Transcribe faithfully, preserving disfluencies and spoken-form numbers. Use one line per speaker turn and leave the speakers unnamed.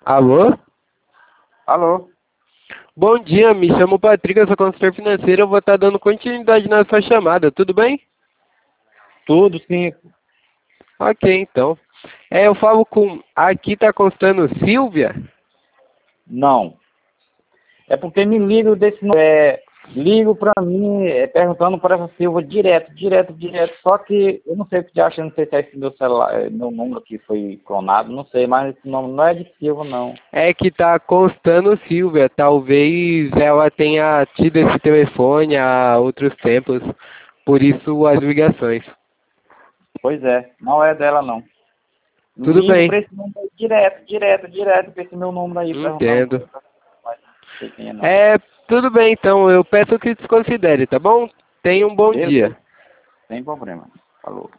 Alô?
Alô?
Bom dia, me chamo Patrick, eu sou consultor financeiro, eu vou estar dando continuidade na sua chamada, tudo bem?
Tudo sim.
Ok, então. É, eu falo com... Aqui tá constando Silvia?
Não. É porque me ligo desse nu- é, ligo pra mim é, perguntando para essa Silva direto, direto, direto. Só que eu não sei o que te acha, não sei se é esse meu celular, é, meu número que foi clonado, não sei, mas esse nome não é de Silva, não.
É que tá constando Silvia, talvez ela tenha tido esse telefone há outros tempos, por isso as ligações.
Pois é, não é dela, não.
Tudo
Ligo
bem,
pra esse número aí, direto, direto, direto, pra esse meu número aí, perguntando
entendo.
coisa, mas não sei quem é, não.
É, tudo bem então, eu peço que desconsidere, tá bom? Tenha um bom
Beleza,
dia.
sem problema. Falou.